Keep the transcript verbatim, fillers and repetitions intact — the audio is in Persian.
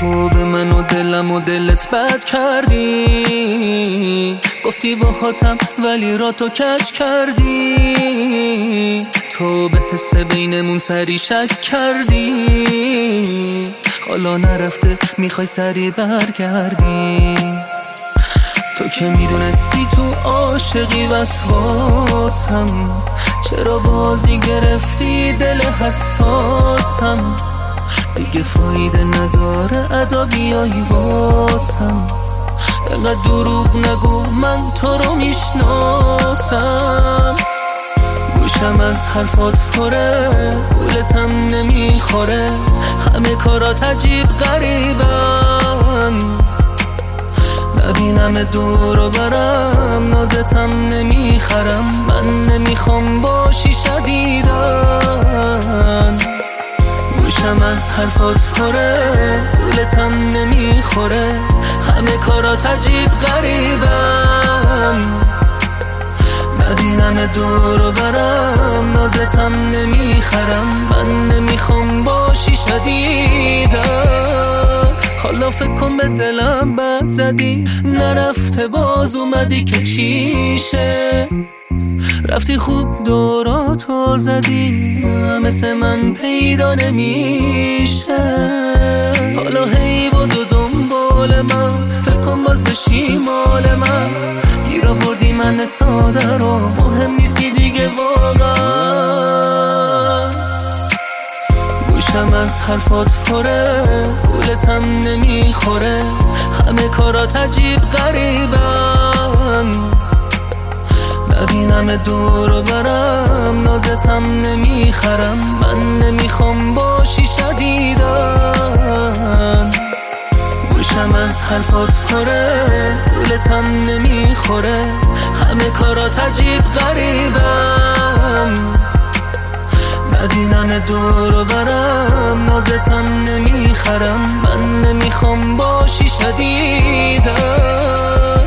تو به من و دلم و دلت بد کردی، گفتی با خاتم ولی را تو کج کردی. تو به حس بینمون سری شک کردی، حالا نرفته میخوای سری برگردی. تو که میدونستی تو عاشقی وسواسم، چرا بازی گرفتی دل حساسم؟ دیگه فایده نداره ادا بیایی واسم، اینقدر دروغ نگو من تو رو میشناسم. گوشم از حرفات پره، گولتم نمیخوره، همه کارات عجیب غریبن. نبینم دور و برم، نازتم نمیخرم، من نمیخوام باشی شدیدن. گوشم از حرفات پره، گولتم نمیخوره، همه کارات عجیب غریبن. نبینم دور و برم، نازتم نمیخرم، من نمیخوام باشی شدیدن. حالا فکر کن به دلم بد زدی، نرفته باز اومدی که چیشه. رفتی خوب دوراتو زدی، مثل من پیدا نمیشه. حالا هی بدو دنبال من، فکر کن باز بشی مال من. گیر آوردی من ساده رو، مهم نیستی دیگه واقعا. گوشم از حرفات پره، گولتم نمیخوره، همه کارات عجیب غریبن. نبینم دور و برم، نازتم نمیخرم، من نمیخوام باشی شدیدن. گوشم از حرفات پره، گولتم نمیخوره، همه کارات عجیب غریبن. نبینم دور و برم، نازتم نمیخرم، من نمیخوام باشی شدیدن.